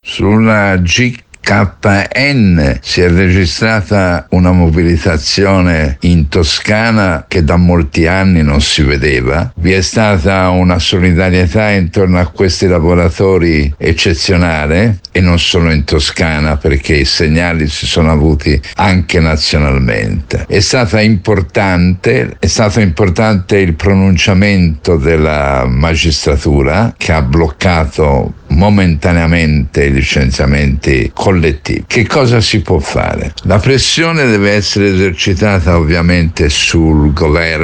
Sulla GKN si è registrata una mobilitazione in Toscana che da molti anni non si vedeva. Vi è stata una solidarietà intorno a questi lavoratori eccezionale, e non solo in Toscana, perché i segnali si sono avuti anche nazionalmente. È stato importante il pronunciamento della magistratura, che ha bloccato momentaneamente i licenziamenti collettivi. Che cosa si può fare? La pressione deve essere esercitata ovviamente sul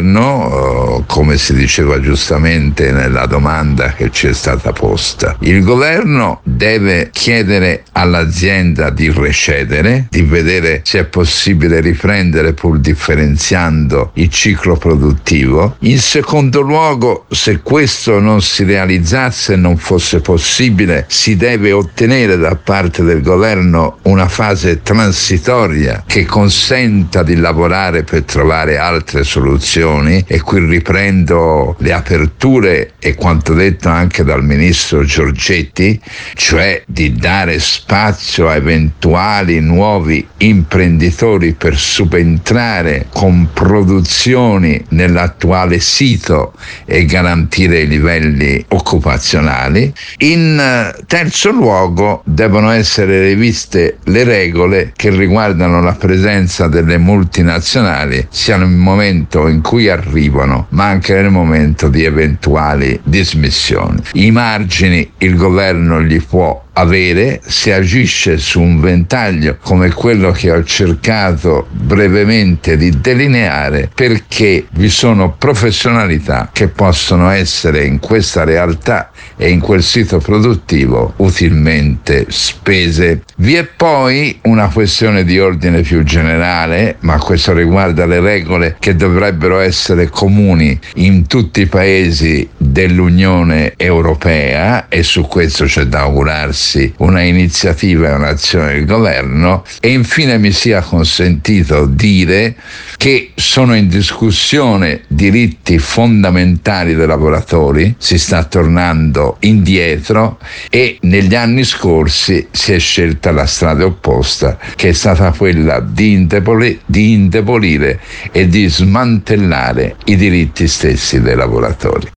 governo, come si diceva giustamente nella domanda che ci è stata posta. Il governo deve chiedere all'azienda di recedere, di vedere se è possibile riprendere pur differenziando il ciclo produttivo. In secondo luogo, se questo non si realizzasse, non fosse possibile, si deve ottenere da parte del governo una fase transitoria che consenta di lavorare per trovare altre soluzioni, e qui riprendo le aperture e quanto detto anche dal ministro Giorgetti, cioè di dare spazio a eventuali nuovi imprenditori per subentrare con produzioni nell'attuale sito e garantire i livelli occupazionali. In terzo luogo, devono essere riviste le regole che riguardano la presenza delle multinazionali, sia nel momento in cui arrivano, ma anche nel momento di eventuali dismissioni. I margini il governo li può avere se agisce su un ventaglio come quello che ho cercato brevemente di delineare, perché vi sono professionalità che possono essere in questa realtà e in quel sito produttivo utilmente spese. Vi è poi una questione di ordine più generale, ma questo riguarda le regole che dovrebbero essere comuni in tutti i paesi dell'Unione Europea, e su questo c'è da augurarsi una iniziativa e un'azione del governo. E infine mi sia consentito dire che sono in discussione diritti fondamentali dei lavoratori, si sta tornando indietro, e negli anni scorsi si è scelta la strada opposta, che è stata quella di indebolire e di smantellare i diritti stessi dei lavoratori.